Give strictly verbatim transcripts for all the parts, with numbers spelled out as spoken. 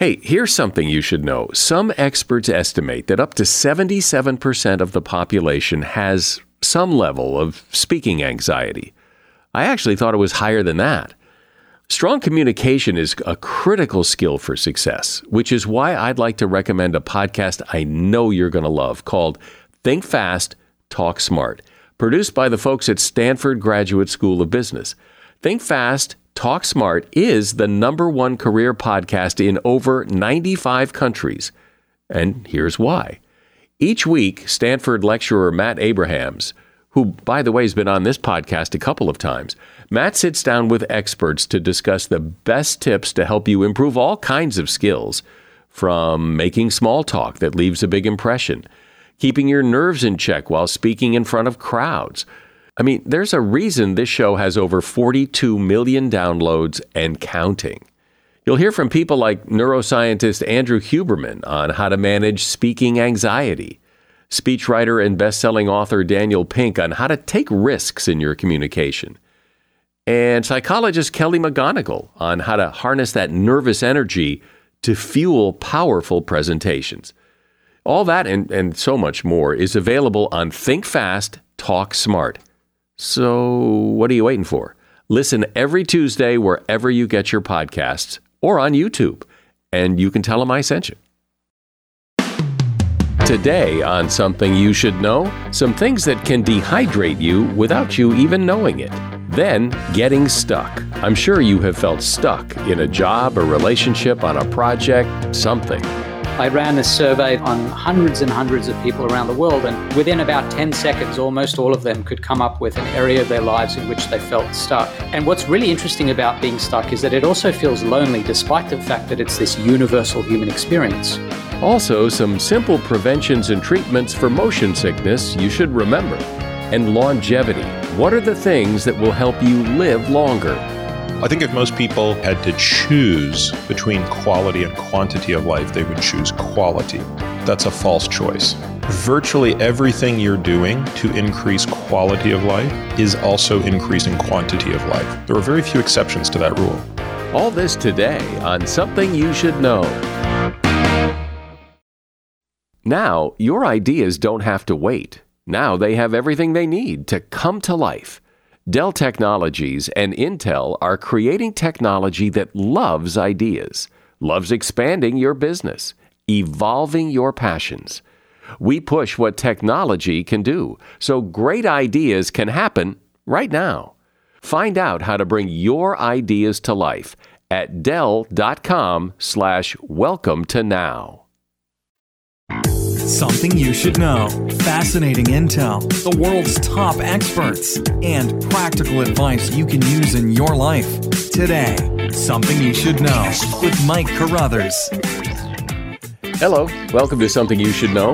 Hey, here's something you should know. Some experts estimate that up to seventy-seven percent of the population has some level of speaking anxiety. I actually thought it was higher than that. Strong communication is a critical skill for success, which is why I'd like to recommend a podcast I know you're going to love called Think Fast, Talk Smart, produced by the folks at Stanford Graduate School of Business. Think Fast, Talk Smart is the number one career podcast in over ninety-five countries. And here's why. Each week, Stanford lecturer Matt Abrahams, who, by the way, has been on this podcast a couple of times, Matt sits down with experts to discuss the best tips to help you improve all kinds of skills, from making small talk that leaves a big impression, keeping your nerves in check while speaking in front of crowds. I mean, there's a reason this show has over forty-two million downloads and counting. You'll hear from people like neuroscientist Andrew Huberman on how to manage speaking anxiety, speechwriter and best-selling author Daniel Pink on how to take risks in your communication, and psychologist Kelly McGonigal on how to harness that nervous energy to fuel powerful presentations. All that and, and so much more is available on Think Fast, Talk Smart. So what are you waiting for? Listen every Tuesday wherever you get your podcasts or on YouTube, and you can tell them I sent you. Today on Something You Should Know, some things that can dehydrate you without you even knowing it. Then, getting stuck. I'm sure you have felt stuck in a job, a relationship, on a project, something. I ran this survey on hundreds and hundreds of people around the world, and within about ten seconds, almost all of them could come up with an area of their lives in which they felt stuck. And what's really interesting about being stuck is that it also feels lonely, despite the fact that it's this universal human experience. Also, some simple preventions and treatments for motion sickness you should remember. And longevity. What are the things that will help you live longer? I think if most people had to choose between quality and quantity of life, they would choose quality. That's a false choice. Virtually everything you're doing to increase quality of life is also increasing quantity of life. There are very few exceptions to that rule. All this today on Something You Should Know. Now, your ideas don't have to wait. Now they have everything they need to come to life. Dell Technologies and Intel are creating technology that loves ideas, loves expanding your business, evolving your passions. We push what technology can do, so great ideas can happen right now. Find out how to bring your ideas to life at Dell.com slash welcome to now. Something you should know. Fascinating intel, the world's top experts, and practical advice you can use in your life. Today, Something You Should Know with Mike Carruthers. Hello, welcome to Something You Should Know.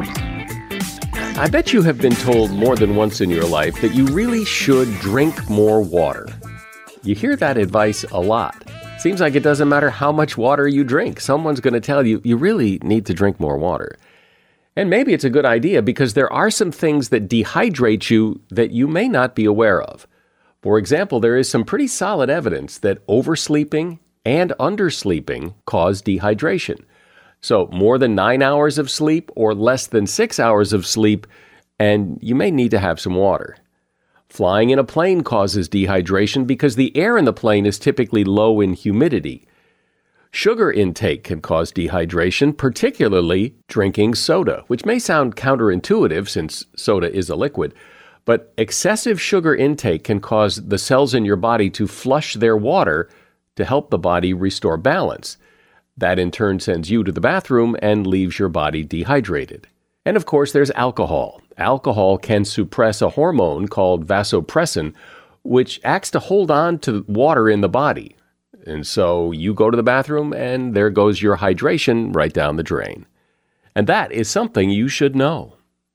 I bet you have been told more than once in your life that you really should drink more water. You hear that advice a lot. Seems like it doesn't matter how much water you drink. Someone's going to tell you, you really need to drink more water. And maybe it's a good idea because there are some things that dehydrate you that you may not be aware of. For example, there is some pretty solid evidence that oversleeping and undersleeping cause dehydration. So more than nine hours of sleep or less than six hours of sleep, and you may need to have some water. Flying in a plane causes dehydration because the air in the plane is typically low in humidity. Sugar intake can cause dehydration, particularly drinking soda, which may sound counterintuitive since soda is a liquid, but excessive sugar intake can cause the cells in your body to flush their water to help the body restore balance. That in turn sends you to the bathroom and leaves your body dehydrated. And of course, there's alcohol. Alcohol can suppress a hormone called vasopressin, which acts to hold on to water in the body. And so you go to the bathroom and there goes your hydration right down the drain. And that is something you should know.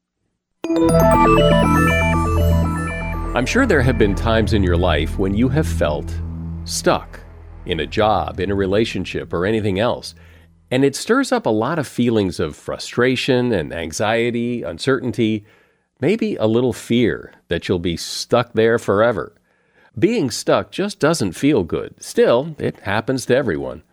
I'm sure there have been times in your life when you have felt stuck in a job, in a relationship, or anything else. And it stirs up a lot of feelings of frustration and anxiety, uncertainty, maybe a little fear that you'll be stuck there forever. Being stuck just doesn't feel good. Still, it happens to everyone.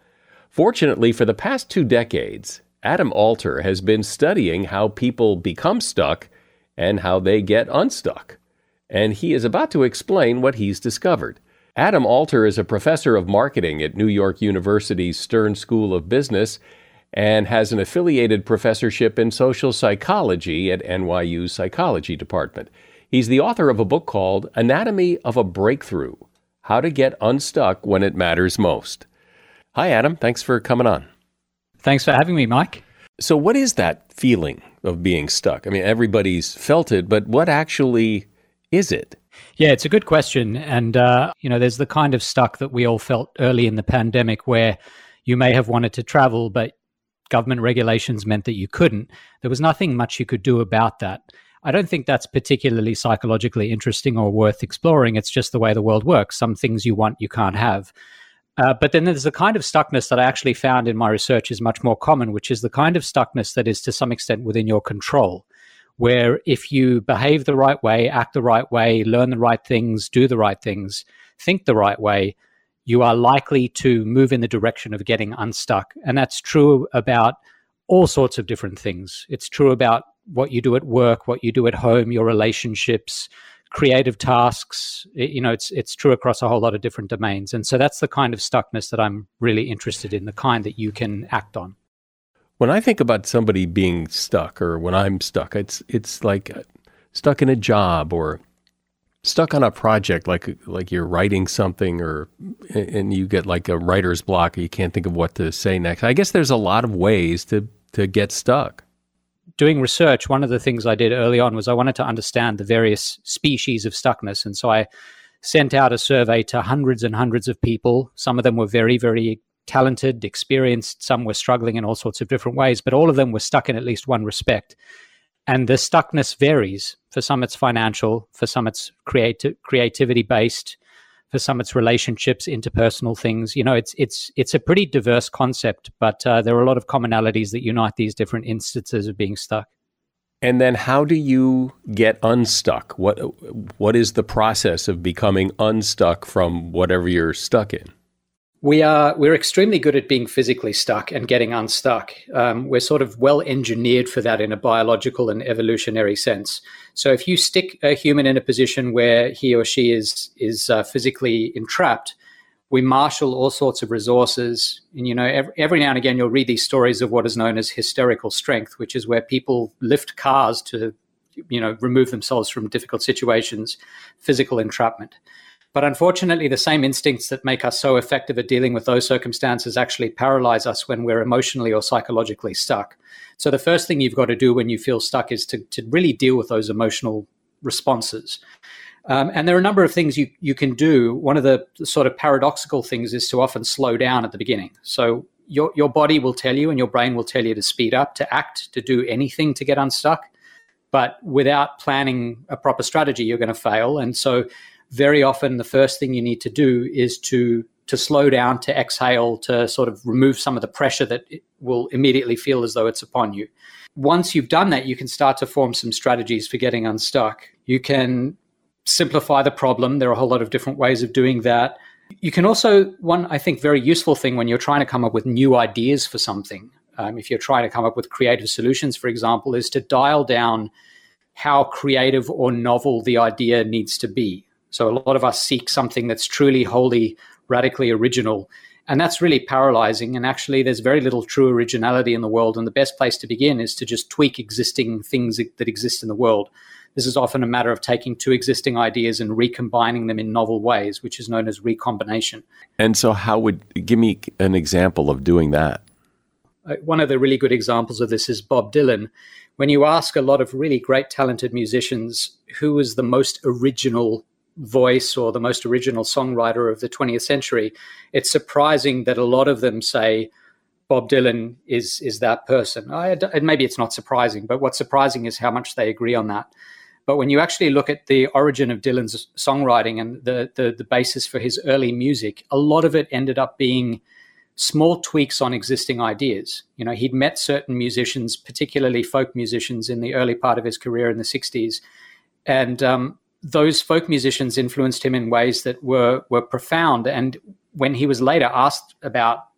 Fortunately, for the past two decades, Adam Alter has been studying how people become stuck and how they get unstuck. And he is about to explain what he's discovered. Adam Alter is a professor of marketing at New York University's Stern School of Business and has an affiliated professorship in social psychology at N Y U's Psychology Department. He's the author of a book called Anatomy of a Breakthrough: How to Get Unstuck When It Matters Most. Hi, Adam. Thanks for coming on. Thanks for having me, Mike. So what is that feeling of being stuck? I mean, everybody's felt it, but what actually is it? Yeah, it's a good question. And, uh, you know, there's the kind of stuck that we all felt early in the pandemic where you may have wanted to travel, but government regulations meant that you couldn't. There was nothing much you could do about that. I don't think that's particularly psychologically interesting or worth exploring. It's just the way the world works. Some things you want, you can't have. Uh, but then there's the kind of stuckness that I actually found in my research is much more common, which is the kind of stuckness that is to some extent within your control, where if you behave the right way, act the right way, learn the right things, do the right things, think the right way, you are likely to move in the direction of getting unstuck. And that's true about all sorts of different things. It's true about what you do at work, what you do at home, your relationships, creative tasks. It, you know, it's it's true across a whole lot of different domains. And so that's the kind of stuckness that I'm really interested in, the kind that you can act on. When I think about somebody being stuck, or when I'm stuck, it's it's like stuck in a job or stuck on a project, like like you're writing something, or and you get like a writer's block, or you can't think of what to say next. I guess there's a lot of ways to to get stuck. Doing research, one of the things I did early on was I wanted to understand the various species of stuckness. And so I sent out a survey to hundreds and hundreds of people. Some of them were very, very talented, experienced. Some were struggling in all sorts of different ways, but all of them were stuck in at least one respect. And the stuckness varies. For some, it's financial. For some, it's creati- creativity-based. For some, it's relationships, interpersonal things. You know, it's it's it's a pretty diverse concept, but uh, there are a lot of commonalities that unite these different instances of being stuck. And then how do you get unstuck? What what is the process of becoming unstuck from whatever you're stuck in? We are we're extremely good at being physically stuck and getting unstuck. Um, we're sort of well engineered for that in a biological and evolutionary sense. So if you stick a human in a position where he or she is is uh, physically entrapped, we marshal all sorts of resources. And you know, every, every now and again, you'll read these stories of what is known as hysterical strength, which is where people lift cars to, you know, remove themselves from difficult situations, physical entrapment. But unfortunately, the same instincts that make us so effective at dealing with those circumstances actually paralyze us when we're emotionally or psychologically stuck. So the first thing you've got to do when you feel stuck is to, to really deal with those emotional responses. Um, and there are a number of things you, you can do. One of the sort of paradoxical things is to often slow down at the beginning. So your, your body will tell you and your brain will tell you to speed up, to act, to do anything to get unstuck. But without planning a proper strategy, you're going to fail. And so very often the first thing you need to do is to to slow down, to exhale, to sort of remove some of the pressure that it will immediately feel as though it's upon you. Once you've done that, you can start to form some strategies for getting unstuck. You can simplify the problem. There are a whole lot of different ways of doing that. You can also, one, I think, very useful thing when you're trying to come up with new ideas for something, um, if you're trying to come up with creative solutions, for example, is to dial down how creative or novel the idea needs to be. So a lot of us seek something that's truly, wholly, radically original. And that's really paralyzing. And actually, there's very little true originality in the world. And the best place to begin is to just tweak existing things that exist in the world. This is often a matter of taking two existing ideas and recombining them in novel ways, which is known as recombination. And so how would, give me an example of doing that? Uh, one of the really good examples of this is Bob Dylan. When you ask a lot of really great, talented musicians who was the most original voice or the most original songwriter of the twentieth century, it's surprising that a lot of them say Bob Dylan is is that person. I, and maybe it's not surprising, but what's surprising is how much they agree on that. But when you actually look at the origin of Dylan's songwriting and the, the, the basis for his early music, a lot of it ended up being small tweaks on existing ideas. You know, he'd met certain musicians, particularly folk musicians, in the early part of his career in the sixties. And um, those folk musicians influenced him in ways that were were profound. And when he was later asked about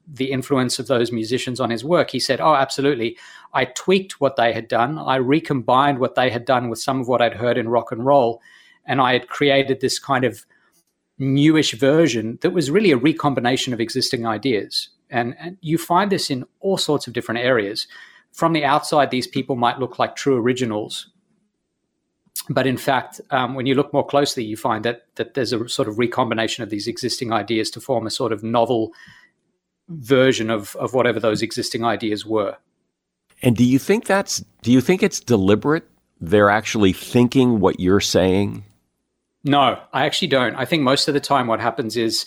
the influence of those musicians on his work, he said, oh, absolutely. I tweaked what they had done. I recombined what they had done with some of what I'd heard in rock and roll. And I had created this kind of newish version that was really a recombination of existing ideas. And, and you find this in all sorts of different areas. From the outside, these people might look like true originals. But in fact, um, when you look more closely, you find that that there's a sort of recombination of these existing ideas to form a sort of novel version of, of whatever those existing ideas were. And do you think that's, do you think it's deliberate? They're actually thinking what you're saying? No, I actually don't. I think most of the time what happens is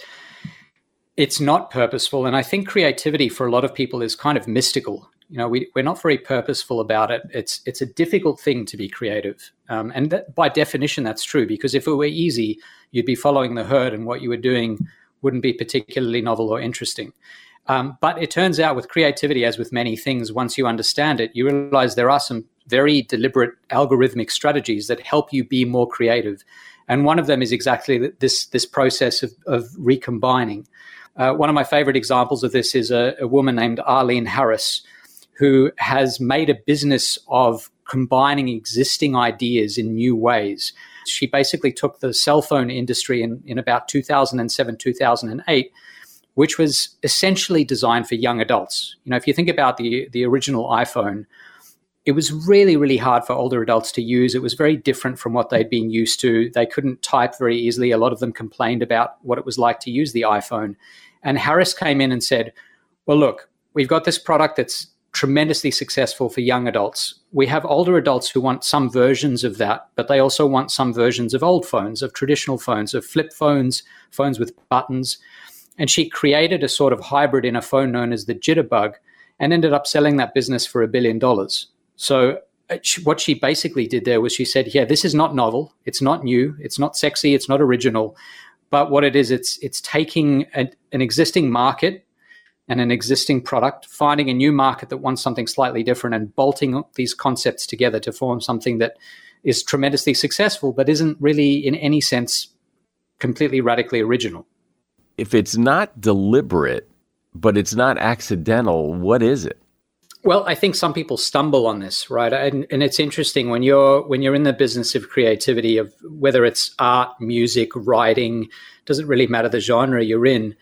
it's not purposeful. And I think creativity for a lot of people is kind of mystical. You know, we, we're not very purposeful about it. It's it's a difficult thing to be creative. Um, and that, by definition, that's true, because if it were easy, you'd be following the herd and what you were doing wouldn't be particularly novel or interesting. Um, but it turns out with creativity, as with many things, once you understand it, you realize there are some very deliberate algorithmic strategies that help you be more creative. And one of them is exactly this, this process of, of recombining. Uh, one of my favorite examples of this is a, a woman named Arlene Harris, who has made a business of combining existing ideas in new ways. She basically took the cell phone industry in, in about two thousand seven, two thousand eight, which was essentially designed for young adults. You know, if you think about the, the original iPhone, it was really, really hard for older adults to use. It was very different from what they'd been used to. They couldn't type very easily. A lot of them complained about what it was like to use the iPhone. And Harris came in and said, well, look, we've got this product that's tremendously successful for young adults. We have older adults who want some versions of that, but they also want some versions of old phones, of traditional phones, of flip phones, phones with buttons. And she created a sort of hybrid in a phone known as the Jitterbug and ended up selling that business for a billion dollars. So what she basically did there was she said, yeah, this is not novel. It's not new. It's not sexy. It's not original. But what it is, it's it's taking a, an existing market and an existing product, finding a new market that wants something slightly different and bolting these concepts together to form something that is tremendously successful, but isn't really in any sense completely radically original. If it's not deliberate, but it's not accidental, what is it? Well, I think some people stumble on this, right? And, and it's interesting when you're when you're in the business of creativity, of whether it's art, music, writing, doesn't really matter the genre you're in,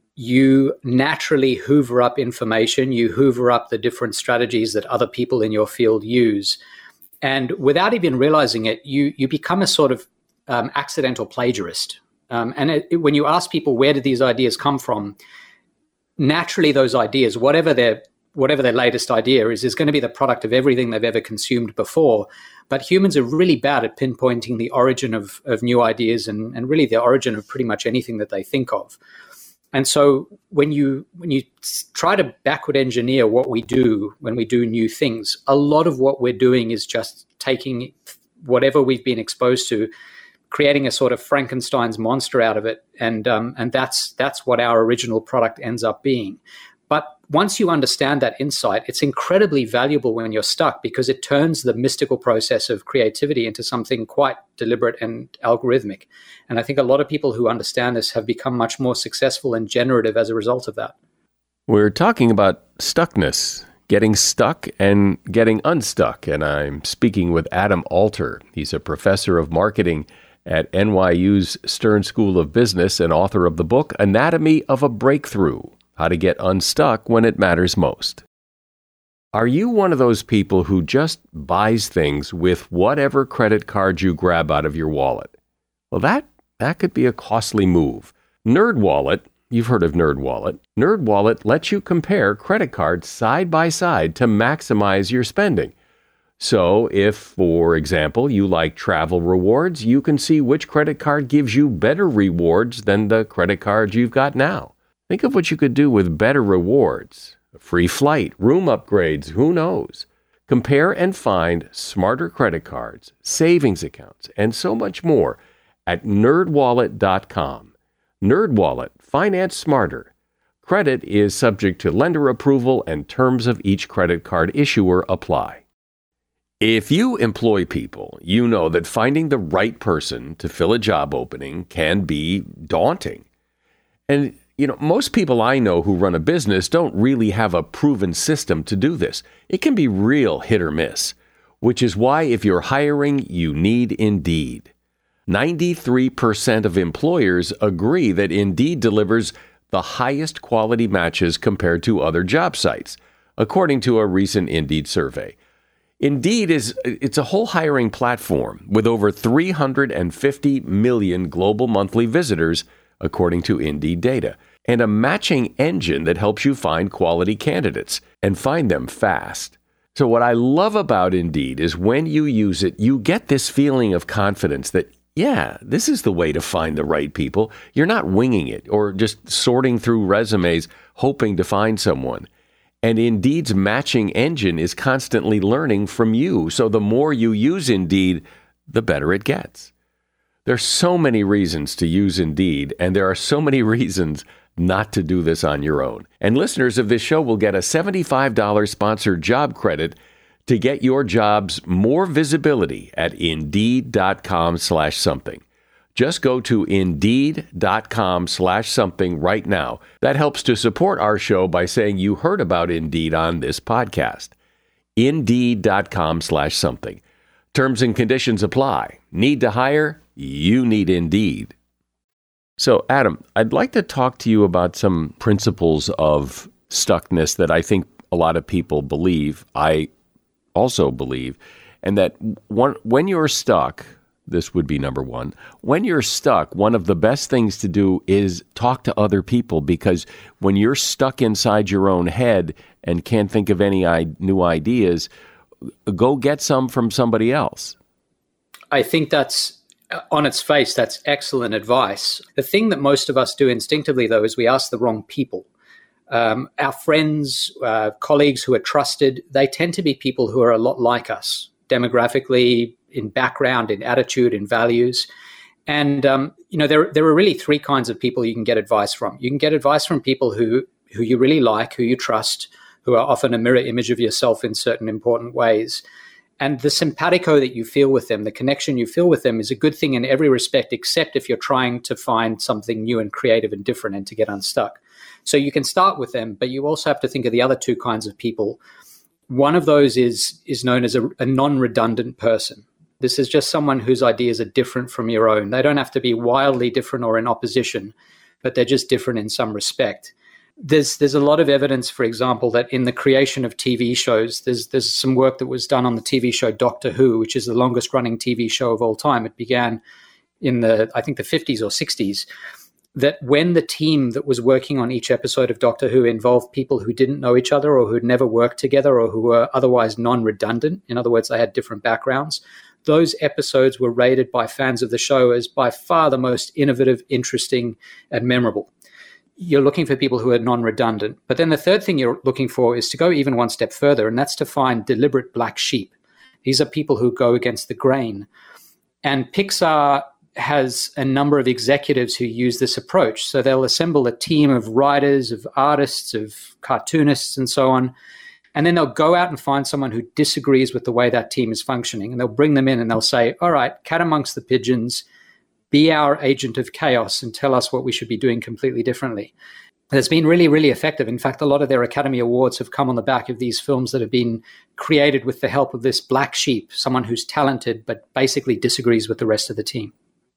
you naturally hoover up information, you hoover up the different strategies that other people in your field use. And without even realizing it, you you become a sort of um, accidental plagiarist. Um, and it, it, when you ask people, where did these ideas come from? Naturally, those ideas, whatever their whatever their latest idea is, is going to be the product of everything they've ever consumed before. But humans are really bad at pinpointing the origin of, of new ideas and, and really the origin of pretty much anything that they think of. And so when you when you try to backward engineer what we do when we do new things, a lot of what we're doing is just taking whatever we've been exposed to, creating a sort of Frankenstein's monster out of it, and um, and that's that's what our original product ends up being. But once you understand that insight, it's incredibly valuable when you're stuck, because it turns the mystical process of creativity into something quite deliberate and algorithmic. And I think a lot of people who understand this have become much more successful and generative as a result of that. We're talking about stuckness, getting stuck and getting unstuck. And I'm speaking with Adam Alter. He's a professor of marketing at N Y U's Stern School of Business and author of the book, Anatomy of a Breakthrough: How to Get Unstuck When It Matters Most. Are you one of those people who just buys things with whatever credit card you grab out of your wallet? Well, that, that could be a costly move. NerdWallet, you've heard of NerdWallet. NerdWallet lets you compare credit cards side by side to maximize your spending. So if, for example, you like travel rewards, you can see which credit card gives you better rewards than the credit card you've got now. Think of what you could do with better rewards. A free flight, room upgrades, who knows? Compare and find smarter credit cards, savings accounts, and so much more at nerd wallet dot com. NerdWallet, finance smarter. Credit is subject to lender approval and terms of each credit card issuer apply. If you employ people, you know that finding the right person to fill a job opening can be daunting. And You know, most people I know who run a business don't really have a proven system to do this. It can be real hit or miss, which is why if you're hiring, you need Indeed. ninety-three percent of employers agree that Indeed delivers the highest quality matches compared to other job sites, according to a recent Indeed survey. Indeed is it's a whole hiring platform with over three hundred fifty million global monthly visitors, according to Indeed data, and a matching engine that helps you find quality candidates and find them fast. So what I love about Indeed is when you use it, you get this feeling of confidence that, yeah, this is the way to find the right people. You're not winging it or just sorting through resumes hoping to find someone. And Indeed's matching engine is constantly learning from you. So the more you use Indeed, the better it gets. There's so many reasons to use Indeed, and there are so many reasons not to do this on your own. And listeners of this show will get a seventy-five dollars sponsored job credit to get your jobs more visibility at Indeed.com slash something. Just go to Indeed.com slash something right now. That helps to support our show by saying you heard about Indeed on this podcast. Indeed.com slash something. Terms and conditions apply. Need to hire? You need Indeed. So, Adam, I'd like to talk to you about some principles of stuckness that I think a lot of people believe. I also believe, and that one, when you're stuck, this would be number one. When you're stuck, one of the best things to do is talk to other people, because when you're stuck inside your own head and can't think of any I- new ideas, go get some from somebody else. I think that's, on its face, that's excellent advice. The thing that most of us do instinctively, though, is we ask the wrong people. Um, our friends, uh, colleagues who are trusted, they tend to be people who are a lot like us, demographically, in background, in attitude, in values. And, um, you know, there, there are really three kinds of people you can get advice from. You can get advice from people who, who you really like, who you trust, who are often a mirror image of yourself in certain important ways. And the simpatico that you feel with them, the connection you feel with them, is a good thing in every respect, except if you're trying to find something new and creative and different and to get unstuck. So you can start with them, but you also have to think of the other two kinds of people. One of those is, is known as a, a non-redundant person. This is just someone whose ideas are different from your own. They don't have to be wildly different or in opposition, but they're just different in some respect. There's there's a lot of evidence, for example, that in the creation of T V shows, there's there's some work that was done on the T V show Doctor Who, which is the longest running T V show of all time. It began in the, I think, the fifties or sixties, that when the team that was working on each episode of Doctor Who involved people who didn't know each other or who'd never worked together or who were otherwise non-redundant, in other words, they had different backgrounds, those episodes were rated by fans of the show as by far the most innovative, interesting, and memorable. You're looking for people who are non-redundant. But then the third thing you're looking for is to go even one step further, and that's to find deliberate black sheep. These are people who go against the grain. And Pixar has a number of executives who use this approach. So they'll assemble a team of writers, of artists, of cartoonists, and so on. And then they'll go out and find someone who disagrees with the way that team is functioning. And they'll bring them in and they'll say, all right, cat amongst the pigeons, be our agent of chaos and tell us what we should be doing completely differently. It's been really, really effective. In fact, a lot of their Academy Awards have come on the back of these films that have been created with the help of this black sheep, someone who's talented but basically disagrees with the rest of the team.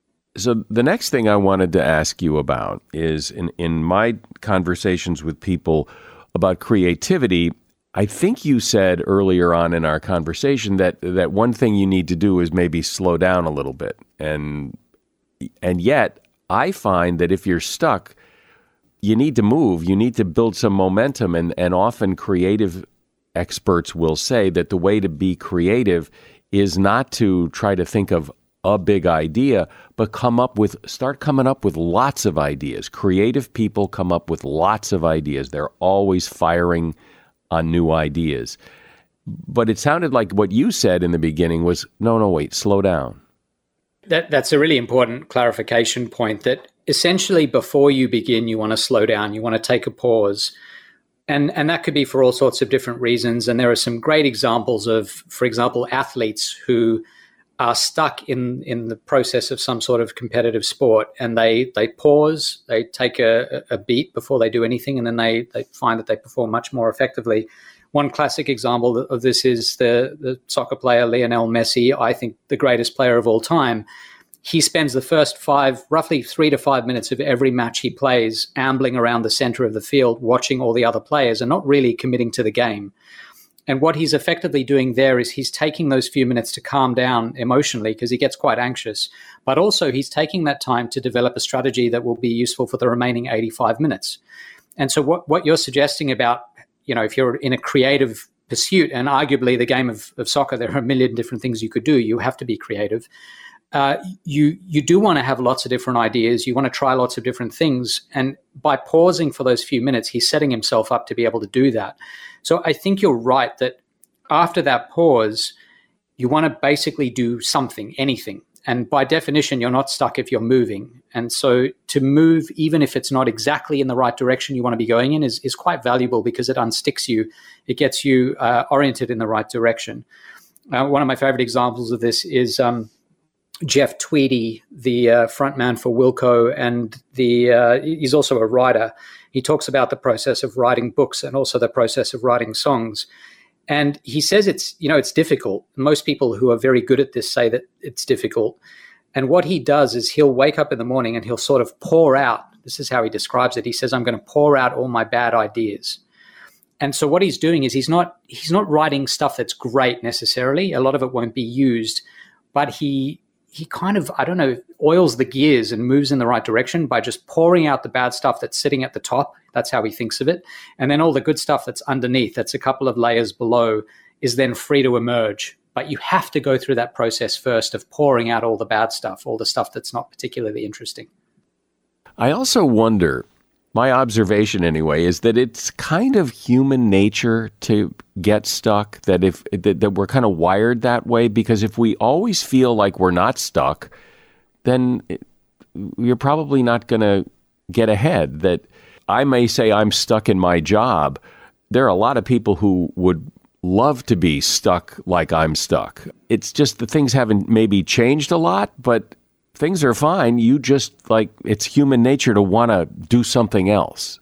So the next thing I wanted to ask you about is in, in my conversations with people about creativity, I think you said earlier on in our conversation that that one thing you need to do is maybe slow down a little bit. And and yet I find that if you're stuck, you need to move, you need to build some momentum. And, and often creative experts will say that the way to be creative is not to try to think of a big idea, but come up with, start coming up with lots of ideas. Creative people come up with lots of ideas. They're always firing on new ideas. But it sounded like what you said in the beginning was, no, no, wait, slow down. That, that's a really important clarification point, that essentially before you begin, you want to slow down, you want to take a pause. And, and that could be for all sorts of different reasons. And there are some great examples of, for example, athletes who are stuck in, in the process of some sort of competitive sport, and they they pause, they take a, a beat before they do anything, and then they, they find that they perform much more effectively. One classic example of this is the, the soccer player Lionel Messi, I think the greatest player of all time. He spends the first five, roughly three to five minutes of every match he plays ambling around the center of the field, watching all the other players and not really committing to the game. And what he's effectively doing there is he's taking those few minutes to calm down emotionally because he gets quite anxious, but also he's taking that time to develop a strategy that will be useful for the remaining eighty-five minutes. And so what, what you're suggesting about, you know, if you're in a creative pursuit, and arguably the game of, of soccer, there are a million different things you could do. You have to be creative. Uh, you you do want to have lots of different ideas. You want to try lots of different things. And by pausing for those few minutes, he's setting himself up to be able to do that. So I think you're right that after that pause, you want to basically do something, anything. And by definition, you're not stuck if you're moving. And so to move, even if it's not exactly in the right direction you want to be going in, is, is quite valuable because it unsticks you. It gets you uh, oriented in the right direction. Uh, one of my favorite examples of this is um, Jeff Tweedy, the uh, frontman for Wilco, and the uh, he's also a writer. He talks about the process of writing books and also the process of writing songs. And he says it's, you know, it's difficult. Most people who are very good at this say that it's difficult. And what he does is he'll wake up in the morning and he'll sort of pour out. This is how he describes it. He says, I'm going to pour out all my bad ideas. And so what he's doing is he's not he's not writing stuff that's great necessarily. A lot of it won't be used, but he he kind of, I don't know, oils the gears and moves in the right direction by just pouring out the bad stuff that's sitting at the top. That's how he thinks of it. And then all the good stuff that's underneath, that's a couple of layers below, is then free to emerge. But you have to go through that process first of pouring out all the bad stuff, all the stuff that's not particularly interesting. I also wonder, my observation anyway, is that it's kind of human nature to get stuck, that if that, that we're kind of wired that way, because if we always feel like we're not stuck, then it, you're probably not going to get ahead. That I may say I'm stuck in my job. There are a lot of people who would love to be stuck like I'm stuck. It's just that things haven't maybe changed a lot, but things are fine. You just, like, it's human nature to want to do something else.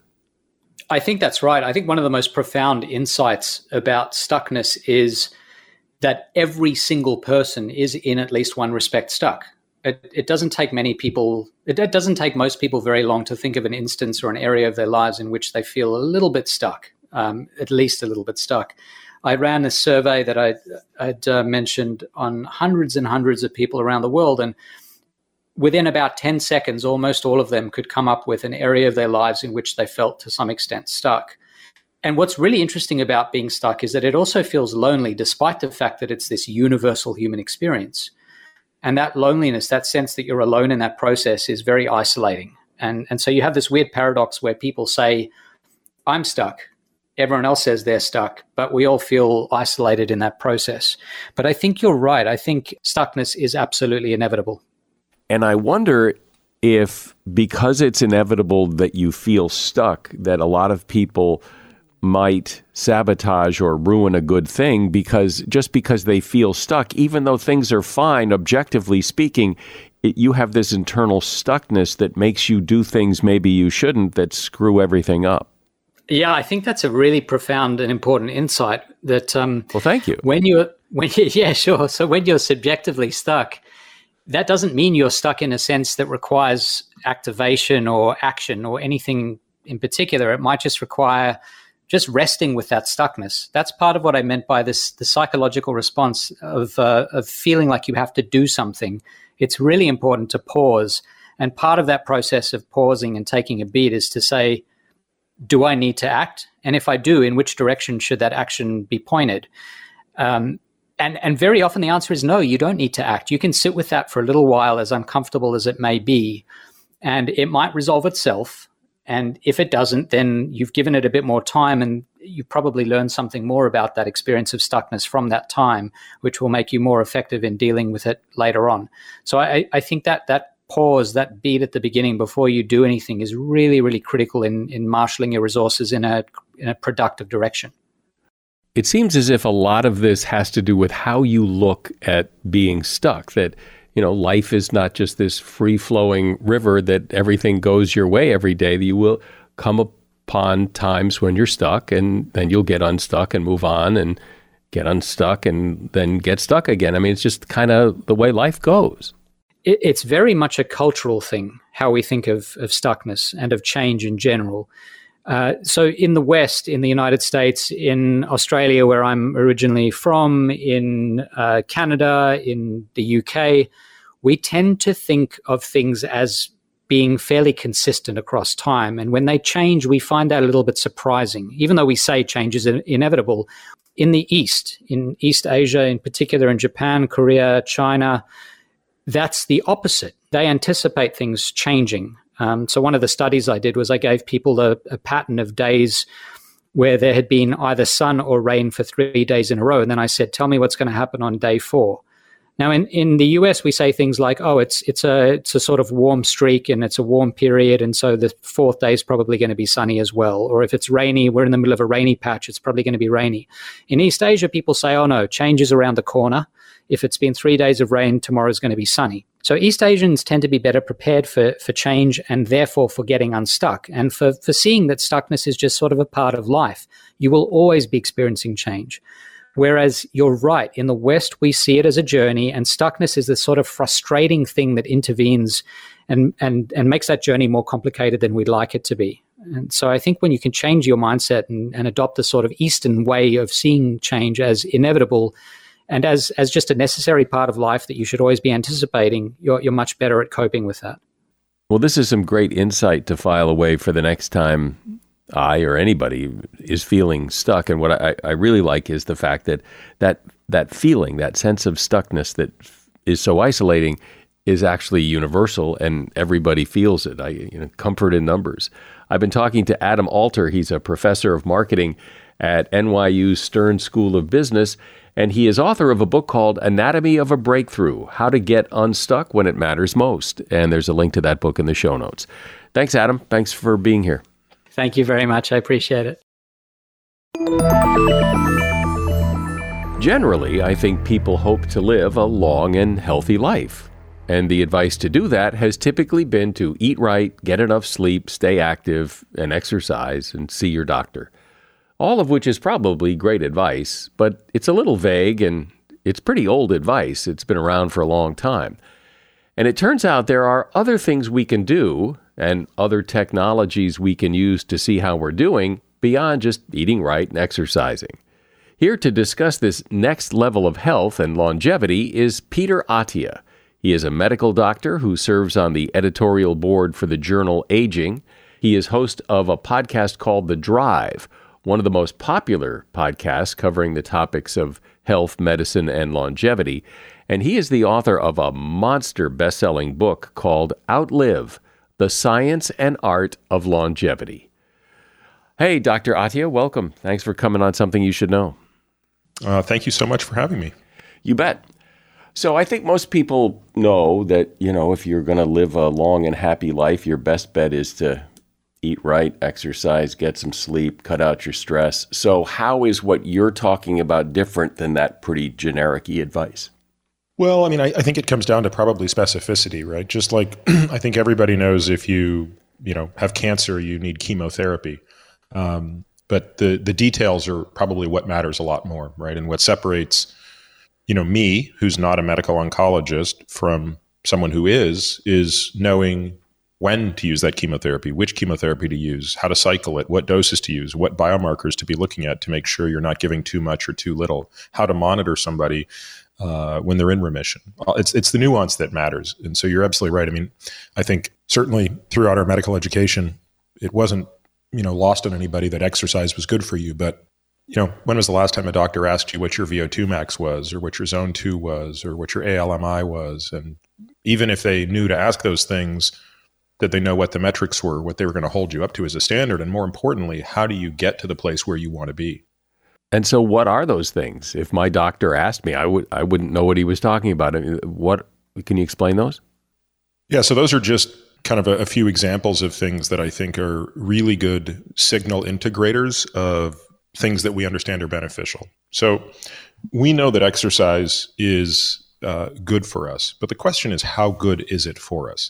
I think that's right. I think one of the most profound insights about stuckness is that every single person is in at least one respect stuck. It, it doesn't take many people, it, it doesn't take most people very long to think of an instance or an area of their lives in which they feel a little bit stuck, um, at least a little bit stuck. I ran a survey that I, I'd uh, mentioned on hundreds and hundreds of people around the world, and within about ten seconds, almost all of them could come up with an area of their lives in which they felt to some extent stuck. And what's really interesting about being stuck is that it also feels lonely, despite the fact that it's this universal human experience. And that loneliness, that sense that you're alone in that process, is very isolating. And, and so you have this weird paradox where people say, I'm stuck. Everyone else says they're stuck, but we all feel isolated in that process. But I think you're right. I think stuckness is absolutely inevitable. And I wonder if, because it's inevitable that you feel stuck, that a lot of people might sabotage or ruin a good thing because just because they feel stuck, even though things are fine, objectively speaking, it, you have this internal stuckness that makes you do things maybe you shouldn't, that screw everything up. Yeah, I think that's a really profound and important insight. That um, well, thank you. When you're, when you, yeah, sure. So when you're subjectively stuck, that doesn't mean you're stuck in a sense that requires activation or action or anything in particular. It might just require just resting with that stuckness. That's part of what I meant by this, the psychological response of uh, of feeling like you have to do something. It's really important to pause. And part of that process of pausing and taking a beat is to say, do I need to act? And if I do, in which direction should that action be pointed? Um, And and very often the answer is no, you don't need to act. You can sit with that for a little while, as uncomfortable as it may be, and it might resolve itself. And if it doesn't, then you've given it a bit more time, and you probably learned something more about that experience of stuckness from that time, which will make you more effective in dealing with it later on. So I, I think that that pause, that beat at the beginning before you do anything, is really, really critical in, in marshalling your resources in a in a productive direction. it seems as if a lot of this has to do with how you look at being stuck, that, you know, life is not just this free-flowing river that everything goes your way every day. That you will come upon times when you're stuck, and then you'll get unstuck and move on and get unstuck and then get stuck again. I mean, it's just kind of the way life goes. It, it's very much a cultural thing, how we think of, of stuckness and of change in general. Uh, so in the West, in the United States, in Australia, where I'm originally from, in uh, Canada, in the U K, we tend to think of things as being fairly consistent across time. And when they change, we find that a little bit surprising, even though we say change is in- inevitable. In the East, in East Asia, in particular in Japan, Korea, China, that's the opposite. They anticipate things changing. Um, so one of the studies I did was I gave people a, a pattern of days where there had been either sun or rain for three days in a row. And then I said, tell me what's going to happen on day four. Now, in, in the U S, we say things like, oh, it's it's a it's a sort of warm streak and it's a warm period. And so the fourth day is probably going to be sunny as well. Or if it's rainy, we're in the middle of a rainy patch, it's probably going to be rainy. In East Asia, people say, oh, no, change is around the corner. If it's been three days of rain, tomorrow is going to be sunny. So East Asians tend to be better prepared for, for change and therefore for getting unstuck and for, for seeing that stuckness is just sort of a part of life. You will always be experiencing change. Whereas you're right, in the West, we see it as a journey, and stuckness is this sort of frustrating thing that intervenes and, and, and makes that journey more complicated than we'd like it to be. And so I think when you can change your mindset and, and adopt the sort of Eastern way of seeing change as inevitable and as, as just a necessary part of life that you should always be anticipating, you're, you're much better at coping with that. Well, this is some great insight to file away for the next time I or anybody is feeling stuck. And what I, I really like is the fact that, that that feeling, that sense of stuckness that is so isolating is actually universal and everybody feels it. I, you know, comfort in numbers. I've been talking to Adam Alter. He's a professor of marketing at N Y U's Stern School of Business, and he is author of a book called Anatomy of a Breakthrough, How to Get Unstuck When It Matters Most. And there's a link to that book in the show notes. Thanks, Adam. Thanks for being here. Thank you very much. I appreciate it. Generally, I think people hope to live a long and healthy life. And the advice to do that has typically been to eat right, get enough sleep, stay active, and exercise, and see your doctor. All of which is probably great advice, but it's a little vague and it's pretty old advice. It's been around for a long time. And it turns out there are other things we can do and other technologies we can use to see how we're doing beyond just eating right and exercising. Here to discuss this next level of health and longevity is Peter Attia. He is a medical doctor who serves on the editorial board for the journal Aging. He is host of a podcast called The Drive, one of the most popular podcasts covering the topics of health, medicine, and longevity. And he is the author of a monster best-selling book called Outlive, The Science and Art of Longevity. Hey, Doctor Attia, welcome. Thanks for coming on Something You Should Know. Uh, thank you so much for having me. You bet. So I think most people know that, you know, if you're going to live a long and happy life, your best bet is to eat right, exercise, get some sleep, cut out your stress. So how is what you're talking about different than that pretty generic-y advice? Well, I mean, I, I think it comes down to probably specificity, right? Just like I think everybody knows if you, you know, have cancer, you need chemotherapy. Um, but the the details are probably what matters a lot more, right? And what separates, you know, me, who's not a medical oncologist, from someone who is, is knowing when to use that chemotherapy, which chemotherapy to use, how to cycle it, what doses to use, what biomarkers to be looking at to make sure you're not giving too much or too little, how to monitor somebody uh, when they're in remission. It's it's the nuance that matters. And so you're absolutely right. I mean, I think certainly throughout our medical education, it wasn't, you know, lost on anybody that exercise was good for you. But, you know, when was the last time a doctor asked you what your V O two max was, or what your zone two was, or what your A L M I was? And even if they knew to ask those things, that they know what the metrics were, what they were going to hold you up to as a standard, and more importantly, how do you get to the place where you want to be? And so what are those things? If my doctor asked me, I, would, I wouldn't know what he was talking about. I mean, what, can you explain those? Yeah, so those are just kind of a, a few examples of things that I think are really good signal integrators of things that we understand are beneficial. So we know that exercise is uh, good for us, but the question is, how good is it for us?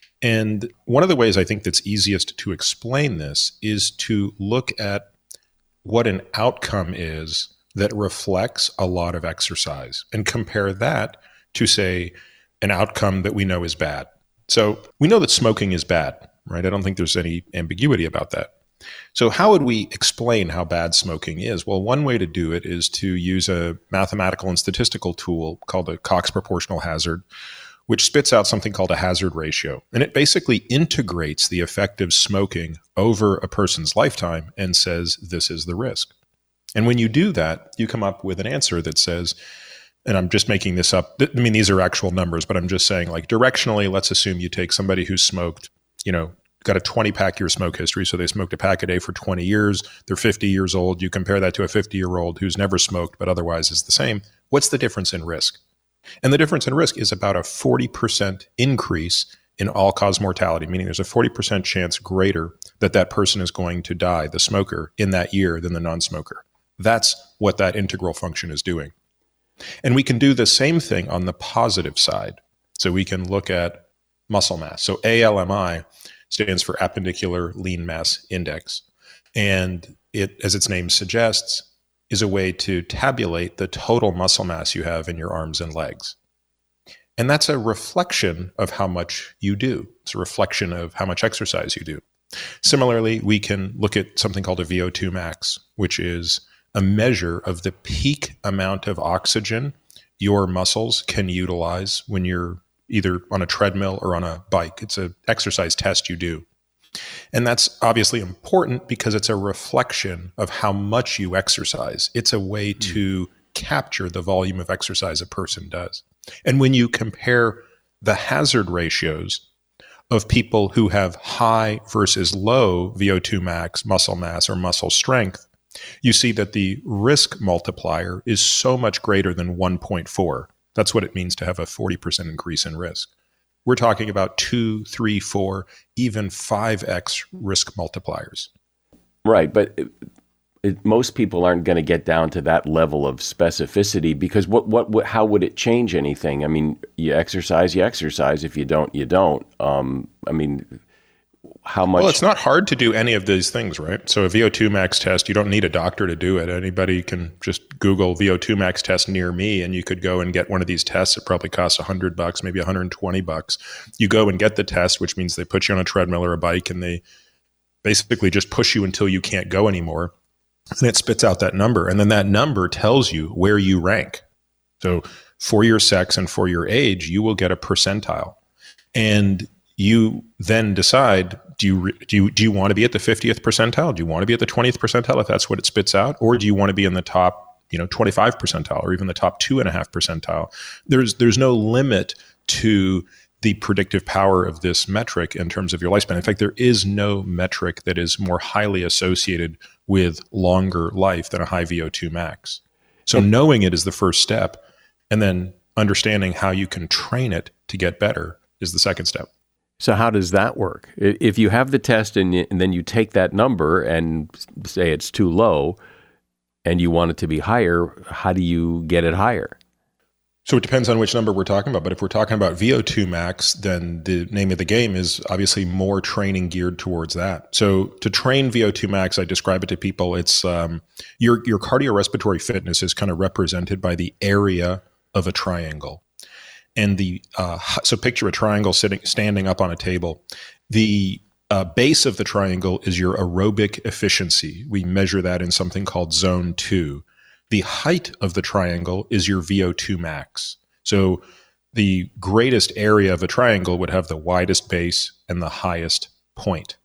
And one of the ways I think that's easiest to explain this is to look at what an outcome is that reflects a lot of exercise and compare that to, say, an outcome that we know is bad. So we know that smoking is bad, right? I don't think there's any ambiguity about that. So how would we explain how bad smoking is? Well, one way to do it is to use a mathematical and statistical tool called a Cox proportional hazard, which spits out something called a hazard ratio. And it basically integrates the effect of smoking over a person's lifetime and says, this is the risk. And when you do that, you come up with an answer that says, and I'm just making this up, I mean, these are actual numbers, but I'm just saying, like, directionally, let's assume you take somebody who's smoked, you know, got a twenty pack year smoke history. So they smoked a pack a day for twenty years. They're fifty years old. You compare that to a fifty year old who's never smoked, but otherwise is the same. What's the difference in risk? And the difference in risk is about a forty percent increase in all-cause mortality, meaning there's a forty percent chance greater that that person is going to die, the smoker, in that year than the non-smoker. That's what that integral function is doing. And we can do the same thing on the positive side. So we can look at muscle mass. So A L M I stands for Appendicular Lean Mass Index. And it, as its name suggests, is a way to tabulate the total muscle mass you have in your arms and legs. And that's a reflection of how much you do. It's a reflection of how much exercise you do. Similarly, we can look at something called a V O two max, which is a measure of the peak amount of oxygen your muscles can utilize when you're either on a treadmill or on a bike. It's an exercise test you do. And that's obviously important because it's a reflection of how much you exercise. It's a way mm. to capture the volume of exercise a person does. And when you compare the hazard ratios of people who have high versus low V O two max, muscle mass, or muscle strength, you see that the risk multiplier is so much greater than one point four. That's what it means to have a forty percent increase in risk. We're talking about two, three, four, even five x risk multipliers. Right, but it, it, most people aren't going to get down to that level of specificity because what, what, what, how would it change anything? I mean, you exercise, you exercise. If you don't, you don't. Um, I mean, how much? Well, it's not hard to do any of these things, right? So a V O two max test, you don't need a doctor to do it. Anybody can just Google V O two max test near me, and you could go and get one of these tests. It probably costs a hundred bucks, maybe one hundred twenty bucks. You go and get the test, which means they put you on a treadmill or a bike, and they basically just push you until you can't go anymore. And it spits out that number. And then that number tells you where you rank. So for your sex and for your age, you will get a percentile. And you then decide, do you, do you, do you want to be at the fiftieth percentile? Do you want to be at the twentieth percentile if that's what it spits out? Or do you want to be in the top, you know, twenty-five percentile or even the top two and a half percentile? There's, there's no limit to the predictive power of this metric in terms of your lifespan. In fact, there is no metric that is more highly associated with longer life than a high V O two max. So knowing it is the first step, and then understanding how you can train it to get better is the second step. So how does that work? If you have the test and, y- and then you take that number and say it's too low and you want it to be higher, how do you get it higher? So it depends on which number we're talking about. But if we're talking about V O two max, then the name of the game is obviously more training geared towards that. So to train V O two max, I describe it to people. It's um, your, your cardiorespiratory fitness is kind of represented by the area of a triangle. And the uh, so picture a triangle sitting, standing up on a table. The uh, base of the triangle is your aerobic efficiency. We measure that in something called zone two. The height of the triangle is your V O two max. So the greatest area of a triangle would have the widest base and the highest point.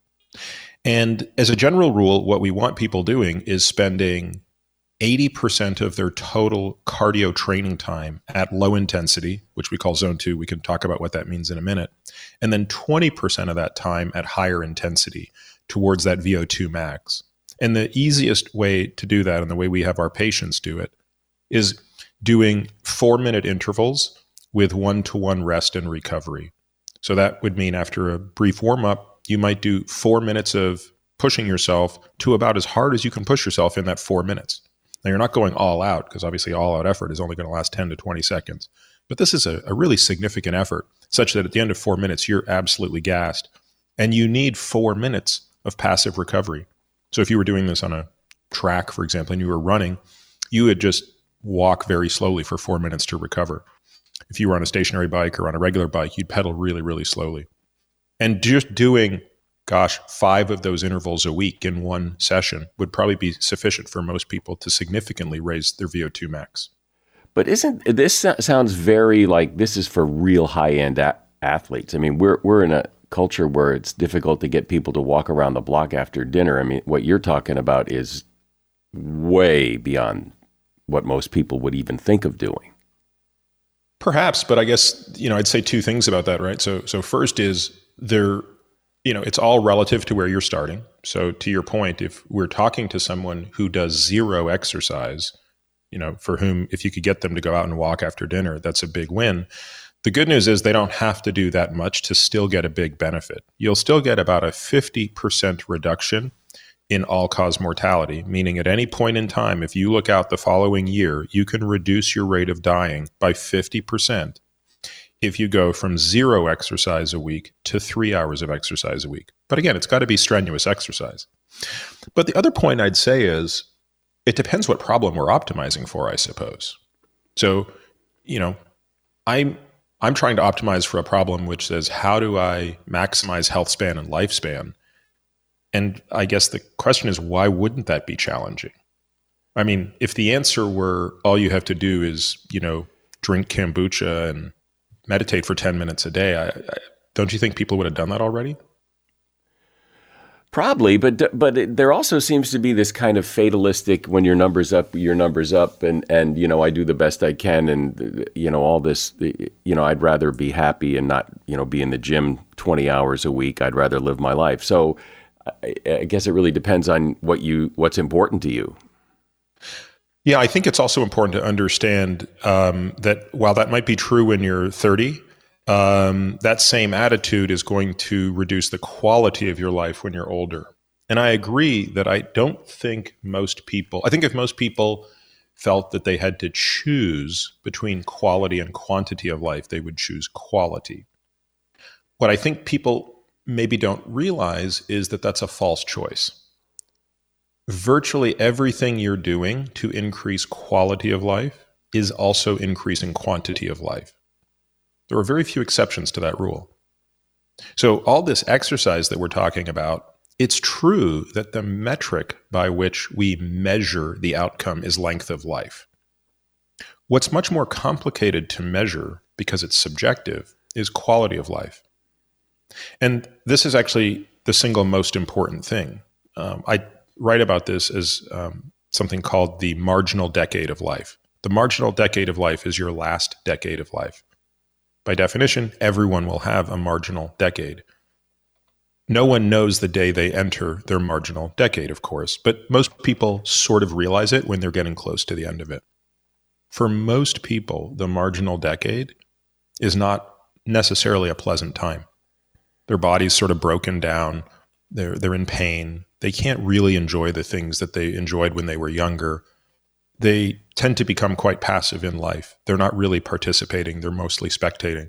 And as a general rule, what we want people doing is spending eighty percent of their total cardio training time at low intensity, which we call zone two. We can talk about what that means in a minute. And then twenty percent of that time at higher intensity towards that V O two max. And the easiest way to do that, and the way we have our patients do it, is doing four-minute intervals with one-to-one rest and recovery. So that would mean after a brief warm-up, you might do four minutes of pushing yourself to about as hard as you can push yourself in that four minutes. Now, you're not going all out because obviously all out effort is only going to last ten to twenty seconds. But this is a, a really significant effort such that at the end of four minutes, you're absolutely gassed. And you need four minutes of passive recovery. So if you were doing this on a track, for example, and you were running, you would just walk very slowly for four minutes to recover. If you were on a stationary bike or on a regular bike, you'd pedal really, really slowly. And just doing, gosh, five of those intervals a week in one session would probably be sufficient for most people to significantly raise their V O two max. But isn't this sounds very like this is for real high-end a- athletes? I mean, we're we're in a culture where it's difficult to get people to walk around the block after dinner. I mean, what you're talking about is way beyond what most people would even think of doing. Perhaps, but I guess, you know, I'd say two things about that, right? So so first is there, you know, it's all relative to where you're starting. So to your point, if we're talking to someone who does zero exercise, you know, for whom if you could get them to go out and walk after dinner, that's a big win. The good news is they don't have to do that much to still get a big benefit. You'll still get about a fifty percent reduction in all-cause mortality, meaning at any point in time, if you look out the following year, you can reduce your rate of dying by fifty percent if you go from zero exercise a week to three hours of exercise a week. But again, it's got to be strenuous exercise. But the other point I'd say is it depends what problem we're optimizing for, I suppose. So, you know, I'm I'm trying to optimize for a problem which says, how do I maximize health span and lifespan? And I guess the question is, why wouldn't that be challenging? I mean, if the answer were all you have to do is, you know, drink kombucha and meditate for ten minutes a day, I, I, don't you think people would have done that already? Probably, but but it, there also seems to be this kind of fatalistic, when your number's up, your number's up, and, and you know, I do the best I can, and you know, all this, you know, I'd rather be happy and not, you know, be in the gym twenty hours a week. I'd rather live my life. So I, I guess it really depends on what you what's important to you. Yeah, I think it's also important to understand um, that while that might be true when you're thirty, um, that same attitude is going to reduce the quality of your life when you're older. And I agree that I don't think most people, I think if most people felt that they had to choose between quality and quantity of life, they would choose quality. What I think people maybe don't realize is that that's a false choice. Virtually everything you're doing to increase quality of life is also increasing quantity of life. There are very few exceptions to that rule. So all this exercise that we're talking about, it's true that the metric by which we measure the outcome is length of life. What's much more complicated to measure, because it's subjective, is quality of life. And this is actually the single most important thing. Um, I write about this as um, something called the marginal decade of life. The marginal decade of life is your last decade of life. By definition, everyone will have a marginal decade. No one knows the day they enter their marginal decade, of course, but most people sort of realize it when they're getting close to the end of it. For most people, the marginal decade is not necessarily a pleasant time. Their body's sort of broken down. They're, they're in pain. They can't really enjoy the things that they enjoyed when they were younger. They tend to become quite passive in life. They're not really participating. They're mostly spectating.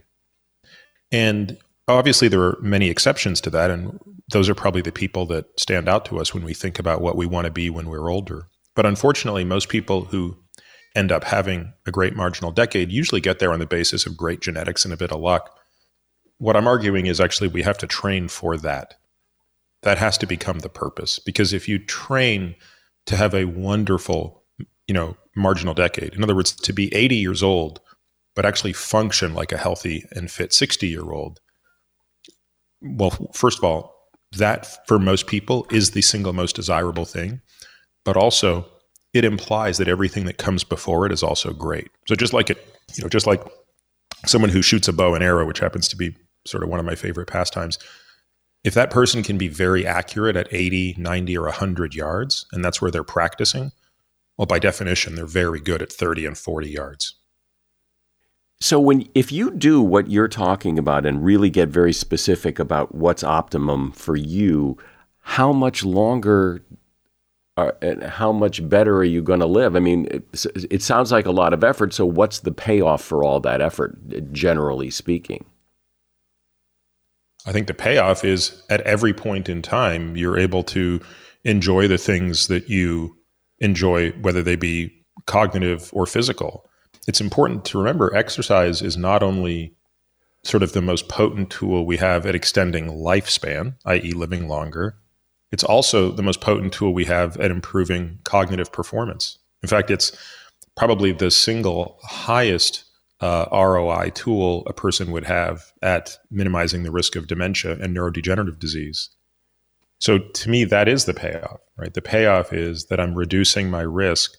And obviously there are many exceptions to that, and those are probably the people that stand out to us when we think about what we want to be when we're older. But unfortunately, most people who end up having a great marginal decade usually get there on the basis of great genetics and a bit of luck. What I'm arguing is actually we have to train for that. That has to become the purpose, because if you train to have a wonderful, you know, marginal decade, in other words, to be eighty years old, but actually function like a healthy and fit sixty year old. Well, first of all, that for most people is the single most desirable thing, but also it implies that everything that comes before it is also great. So just like it, you know, just like someone who shoots a bow and arrow, which happens to be sort of one of my favorite pastimes, if that person can be very accurate at eighty, ninety, or one hundred yards, and that's where they're practicing, well, by definition, they're very good at thirty and forty yards. So when if you do what you're talking about and really get very specific about what's optimum for you, how much longer are, and how much better are you going to live? I mean, it, it sounds like a lot of effort. So what's the payoff for all that effort, generally speaking? I think the payoff is at every point in time, you're able to enjoy the things that you enjoy, whether they be cognitive or physical. It's important to remember exercise is not only sort of the most potent tool we have at extending lifespan, that is living longer, it's also the most potent tool we have at improving cognitive performance. In fact, it's probably the single highest uh, R O I tool a person would have at minimizing the risk of dementia and neurodegenerative disease. So to me, that is the payoff, right? The payoff is that I'm reducing my risk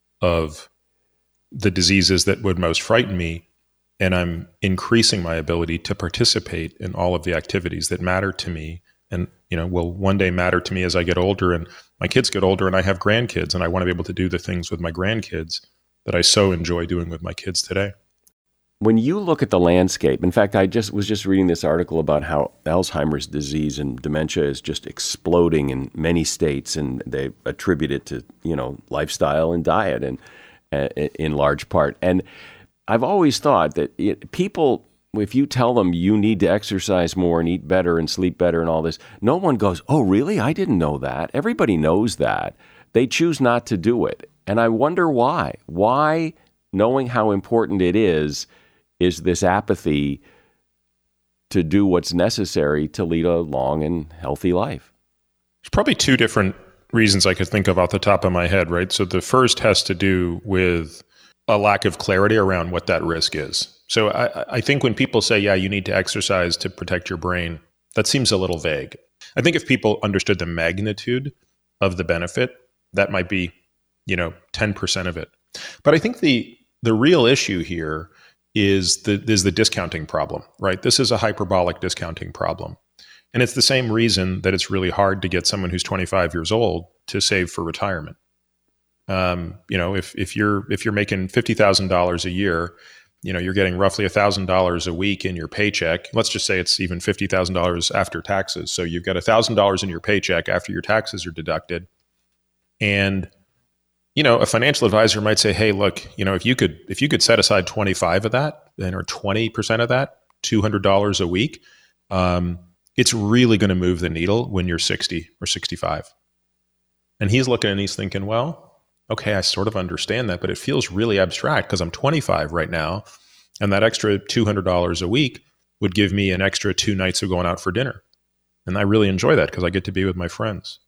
of the diseases that would most frighten me, and I'm increasing my ability to participate in all of the activities that matter to me and, you know, will one day matter to me as I get older and my kids get older and I have grandkids and I want to be able to do the things with my grandkids that I so enjoy doing with my kids today. When you look at the landscape, in fact, I just was just reading this article about how Alzheimer's disease and dementia is just exploding in many states, and they attribute it to, you know, lifestyle and diet, and uh, in large part. And I've always thought that it, people, if you tell them you need to exercise more and eat better and sleep better and all this, no one goes, "Oh, really? I didn't know that." Everybody knows that. They choose not to do it. And I wonder why. Why, knowing how important it is, is this apathy to do what's necessary to lead a long and healthy life? There's probably two different reasons I could think of off the top of my head, right? So the first has to do with a lack of clarity around what that risk is. So I, I think when people say, yeah, you need to exercise to protect your brain, that seems a little vague. I think if people understood the magnitude of the benefit, that might be, you know, ten percent of it. But I think the the real issue here is the is the discounting problem, right? This is a hyperbolic discounting problem. And it's the same reason that it's really hard to get someone who's twenty-five years old to save for retirement. Um, you know, if if you're if you're making fifty thousand dollars a year, you know, you're getting roughly one thousand dollars a week in your paycheck. Let's just say it's even fifty thousand dollars after taxes. So you've got one thousand dollars in your paycheck after your taxes are deducted. And you know, a financial advisor might say, "Hey, look, you know, if you could if you could set aside twenty-five of that, then or twenty percent of that, two hundred dollars a week, um, it's really going to move the needle when you're sixty or sixty-five." And he's looking and he's thinking, "Well, okay, I sort of understand that, but it feels really abstract because I'm twenty-five right now, and that extra two hundred dollars a week would give me an extra two nights of going out for dinner, and I really enjoy that because I get to be with my friends."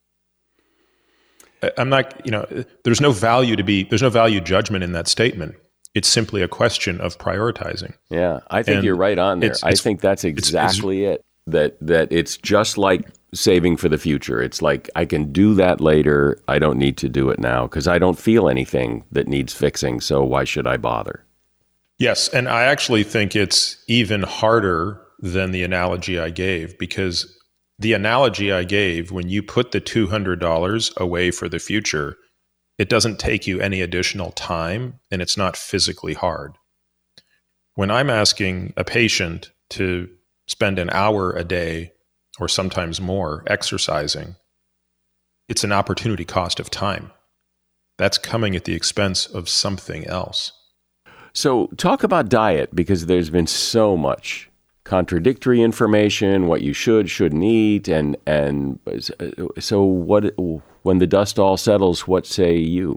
I'm not, you know, there's no value to be, there's no value judgment in that statement. It's simply a question of prioritizing. Yeah, I think and you're right on there. It's, I it's, think that's exactly it's, it's, it. That that it's just like saving for the future. It's like, I can do that later. I don't need to do it now because I don't feel anything that needs fixing. So why should I bother? Yes. And I actually think it's even harder than the analogy I gave, because the analogy I gave, when you put the two hundred dollars away for the future, it doesn't take you any additional time and it's not physically hard. When I'm asking a patient to spend an hour a day or sometimes more exercising, it's an opportunity cost of time. That's coming at the expense of something else. So talk about diet, because there's been so much contradictory information, what you should, shouldn't eat. And, and so what, when the dust all settles, what say you?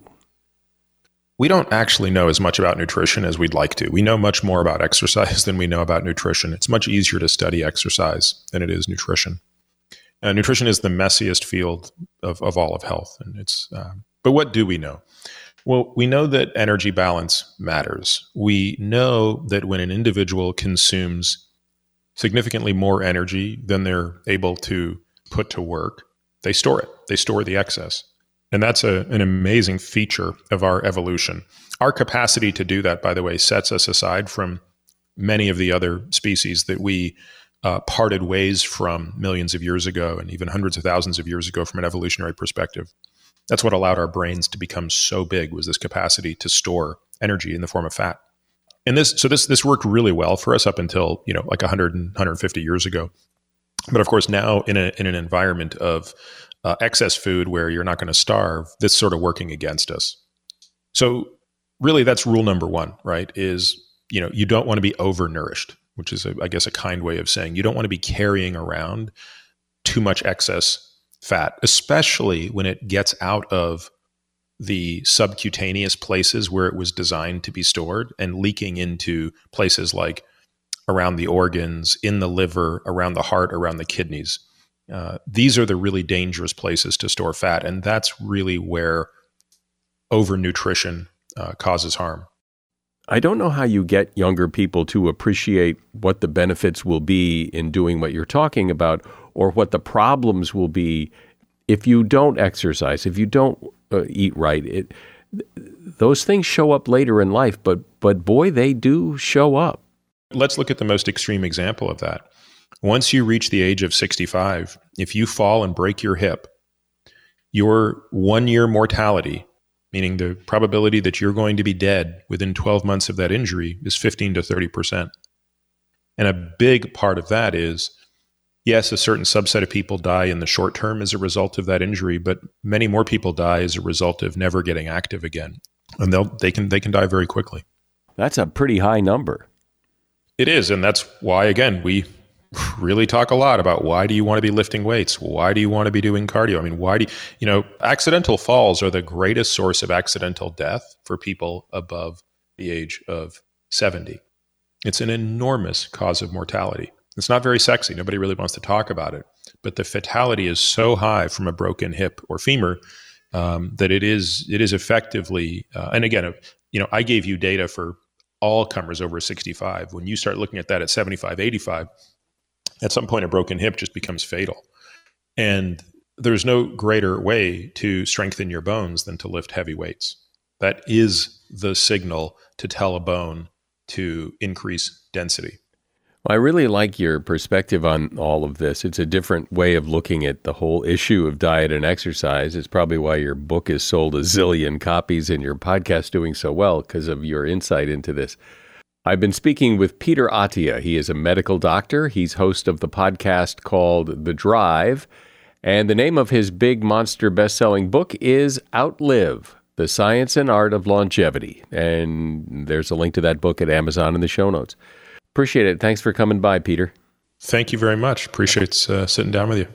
We don't actually know as much about nutrition as we'd like to. We know much more about exercise than we know about nutrition. It's much easier to study exercise than it is nutrition. Uh, nutrition is the messiest field of, of all of health. And it's, uh, but what do we know? Well, we know that energy balance matters. We know that when an individual consumes significantly more energy than they're able to put to work, they store it. They store the excess. And that's a, an amazing feature of our evolution. Our capacity to do that, by the way, sets us aside from many of the other species that we uh, parted ways from millions of years ago and even hundreds of thousands of years ago from an evolutionary perspective. That's what allowed our brains to become so big, was this capacity to store energy in the form of fat. And this, so this, this worked really well for us up until, you know, like one hundred and one hundred fifty years ago. But of course, now in a in an environment of uh, excess food where you're not going to starve, this is sort of working against us. So really, that's rule number one, right? Is, you know, you don't want to be overnourished, which is, a, I guess, a kind way of saying you don't want to be carrying around too much excess fat, especially when it gets out of the subcutaneous places where it was designed to be stored and leaking into places like around the organs, in the liver, around the heart, around the kidneys. Uh, these are the really dangerous places to store fat. And that's really where overnutrition uh, causes harm. I don't know how you get younger people to appreciate what the benefits will be in doing what you're talking about, or what the problems will be if you don't exercise, if you don't uh, eat right. It, those things show up later in life, but but boy, they do show up. Let's look at the most extreme example of that. Once you reach the age of sixty-five, if you fall and break your hip, your one-year mortality, meaning the probability that you're going to be dead within twelve months of that injury, is fifteen to thirty percent. And a big part of that is, yes, a certain subset of people die in the short term as a result of that injury, but many more people die as a result of never getting active again. And they'll, they can they can die very quickly. That's a pretty high number. It is, and that's why, again, we really talk a lot about why do you want to be lifting weights? Why do you want to be doing cardio? I mean, why do you, you know, accidental falls are the greatest source of accidental death for people above the age of seventy. It's an enormous cause of mortality. It's not very sexy. Nobody really wants to talk about it, but the fatality is so high from a broken hip or femur um, that it is it is effectively. Uh, and again, you know, I gave you data for all comers over sixty-five. When you start looking at that at seventy-five, eighty-five, at some point a broken hip just becomes fatal. And there's no greater way to strengthen your bones than to lift heavy weights. That is the signal to tell a bone to increase density. Well, I really like your perspective on all of this. It's a different way of looking at the whole issue of diet and exercise. It's probably why your book has sold a zillion copies and your podcast doing so well, because of your insight into this. I've been speaking with Peter Attia. He is a medical doctor. He's host of the podcast called The Drive. And the name of his big monster best-selling book is Outlive, The Science and Art of Longevity. And there's a link to that book at Amazon in the show notes. Appreciate it. Thanks for coming by, Peter. Thank you very much. Appreciate uh, sitting down with you.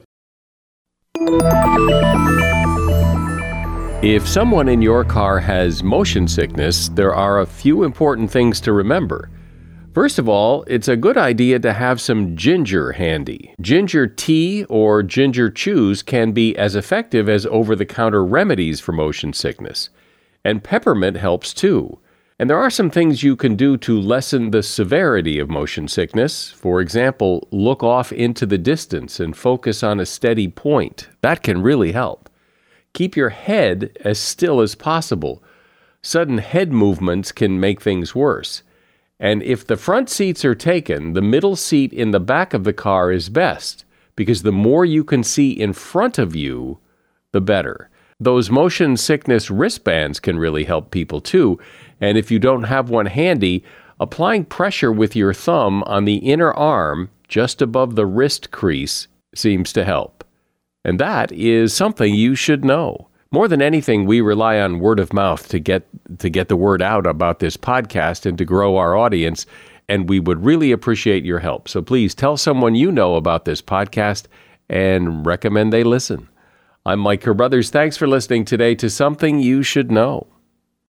If someone in your car has motion sickness, there are a few important things to remember. First of all, it's a good idea to have some ginger handy. Ginger tea or ginger chews can be as effective as over-the-counter remedies for motion sickness. And peppermint helps too. And there are some things you can do to lessen the severity of motion sickness. For example, look off into the distance and focus on a steady point. That can really help. Keep your head as still as possible. Sudden head movements can make things worse. And if the front seats are taken, the middle seat in the back of the car is best, because the more you can see in front of you, the better. Those motion sickness wristbands can really help people too. And if you don't have one handy, applying pressure with your thumb on the inner arm, just above the wrist crease, seems to help. And that is something you should know. More than anything, we rely on word of mouth to get to get the word out about this podcast and to grow our audience, and we would really appreciate your help. So please tell someone you know about this podcast and recommend they listen. I'm Mike Carruthers. Thanks for listening today to Something You Should Know.